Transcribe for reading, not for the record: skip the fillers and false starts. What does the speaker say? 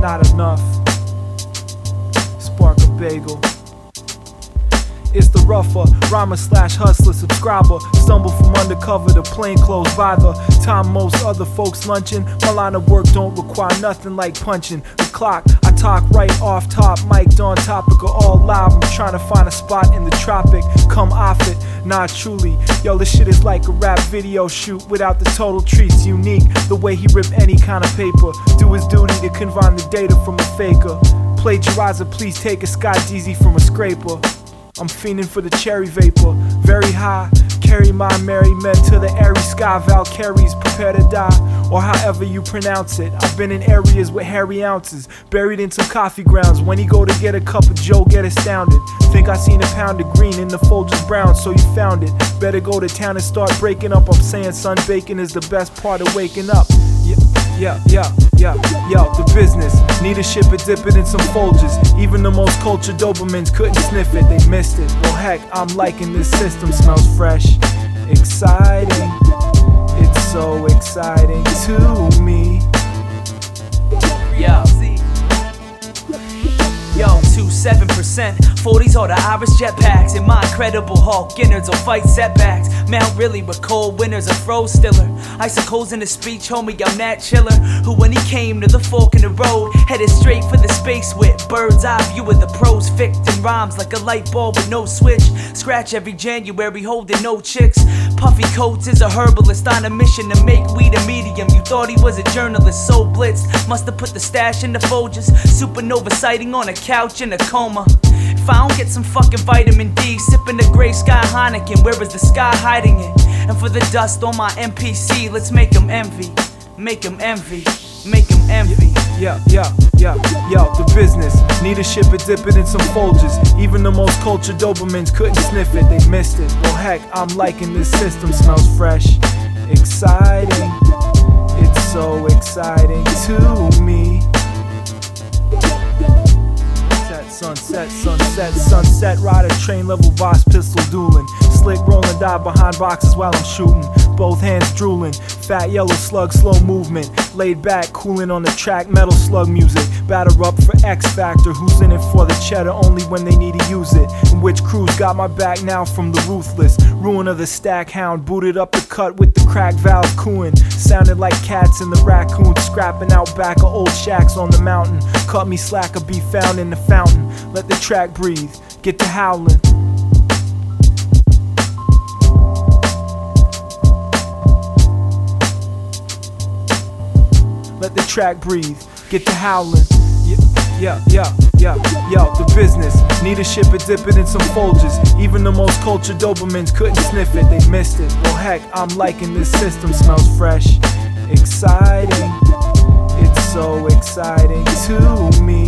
not enough. Spark a bagel. It's the rougher, rhymer slash hustler subscriber. Stumble from undercover to plainclothes by the time most other folks lunching. My line of work don't require nothing like punching the clock. I talk right off top, mic'd on topic or all live. I'm trying to find a spot in the tropic, come off it, nah truly. Yo, this shit is like a rap video shoot without the total treats. Unique, the way he rip any kind of paper. Do his duty to confine the data from a faker. Plagiarizer, please take a Scott Deezy from a scraper. I'm fiending for the cherry vapor, very high. Carry my merry men to the airy sky. Valkyries prepare to die, or however you pronounce it. I've been in areas with hairy ounces, buried in some coffee grounds. When he go to get a cup of Joe, get astounded. Think I seen a pound of green in the Folgers brown, so you found it. Better go to town and start breaking up. I'm saying sunbaking is the best part of waking up. Yo, the business. Need a ship it, dip it in some Folgers. Even the most cultured Dobermans couldn't sniff it, they missed it. Well heck, I'm liking this system, smells fresh. Exciting, it's so exciting to me. Yo, 27%, 40s are the Irish jetpacks. And my incredible Hulk, innards will fight setbacks. Mount really with cold winters, a froze stiller. Icicles in the speech, homie, I'm that chiller. Who when he came to the fork in the road, headed straight for the space with bird's eye view of the pros. Ficked in rhymes like a light bulb with no switch. Scratch every January, holding no chicks. Puffy Coates is a herbalist on a mission to make weed a medium. You thought he was a journalist, so blitzed. Must've put the stash in the Folgers. Supernova sighting on a couch in a coma. If I don't get some fucking vitamin D, sipping the gray sky Heineken, where is the sky hiding it? And for the dust on my MPC, let's make them envy. Make them envy. Make them envy. Yo, the business. Need a ship it, dip it in some Folgers. Even the most cultured Dobermans couldn't sniff it, they missed it. Well heck, I'm liking this system, smells fresh. Exciting, it's so exciting to me. Sunset, rider, train level Voss pistol dueling. Slick rolling, die behind boxes while I'm shooting. Both hands drooling, fat yellow slug, slow movement. Laid back, cooling on the track, metal slug music. Batter up for X Factor, who's in it for the cheddar only when they need to use it. And which crews got my back now from the ruthless. Ruin of the stack hound, booted up the cut with the crack valve cooing. Sounded like cats in the raccoon, scrapping out back of old shacks on the mountain. Cut me slack or be found in the fountain. Let the track breathe, get to howling. Let the track breathe, get to howling. The business. Need a ship it, dip it in some Folgers. Even the most cultured Dobermans couldn't sniff it, they missed it. Well heck, I'm liking this system, smells fresh. Exciting, it's so exciting to me.